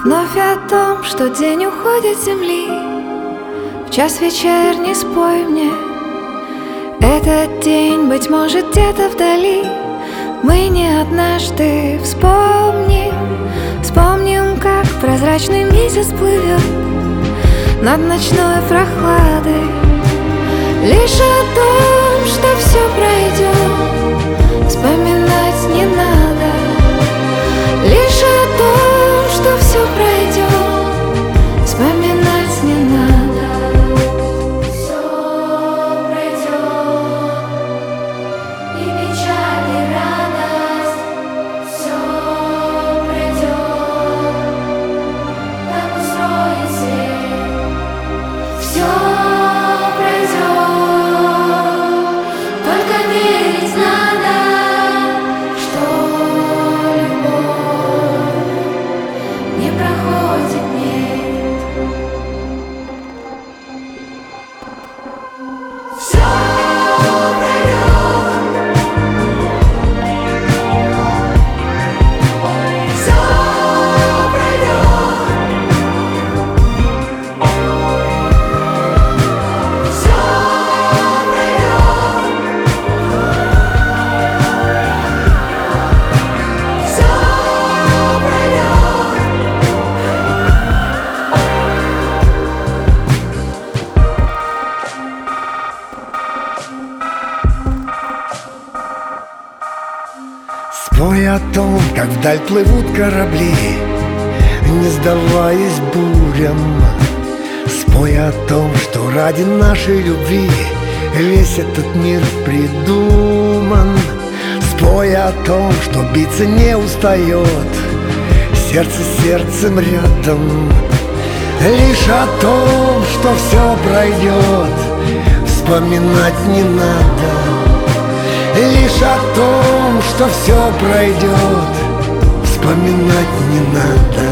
Вновь о том, что день уходит с земли, в час вечерний спой мне. Этот день, быть может, где-то вдали мы не однажды вспомним. Вспомним, как прозрачный месяц плывет над ночной прохладой. Лишь о том, что все пройдет, вспоминать не надо. Лишь о том, что все пройдет, вспоминать не надо. Все пройдет, и печаль, и радость. Все пройдет, так устроен свет. Все пройдет, только верить надо, что любовь не проходит, нет. Все пройдет, все пройдет, все Спой о том, как вдаль плывут корабли, не сдаваясь бурям. Спой о том, что ради нашей любви весь этот мир придуман. Спой о том, что биться не устает сердце с сердцем рядом. Лишь о том, что все пройдет, вспоминать не надо. Лишь о том, что все пройдет, вспоминать не надо.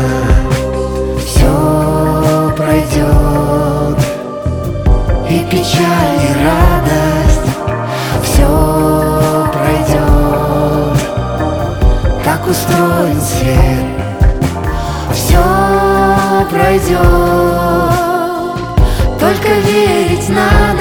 Все пройдет, и печаль, и радость. Все пройдет, так устроен свет. Все пройдет, только верить надо.